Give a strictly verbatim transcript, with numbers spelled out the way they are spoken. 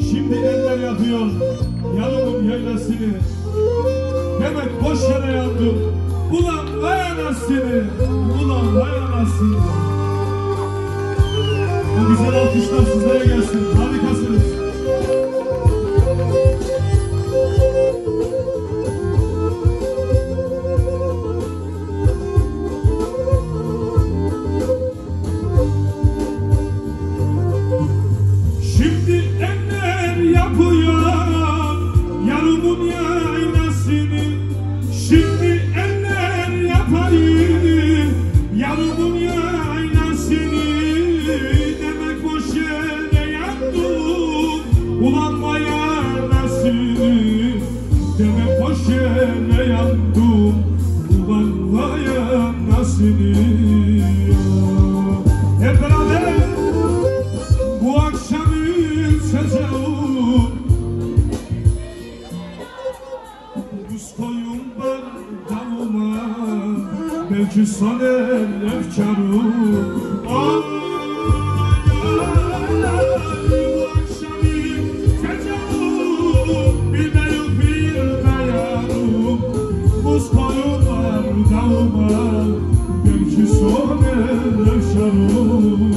Şimdi eller yapıyor yanımın yaylasını. Demek boş yere yandım. Ulan vay anasını, ulan vay anasını. Bu güzel alkışlar sizlere gelsin. Harikasınız. Şimdi eller yapıyor yarımın yaylasını. Şimdi eller yapayım yarımın yaylasını. Demek boş yere yandım. Ulan vay anasını. Demek boş yere yandım. Ulan vay anasını. Hep beraber bu akşam buz koyun bardağıma, belki saner efkarım. Ay ay ay, bu akşamın tecavüm, bilmeyim bilmeyim. Buz koyun bardağıma, belki saner efkarım.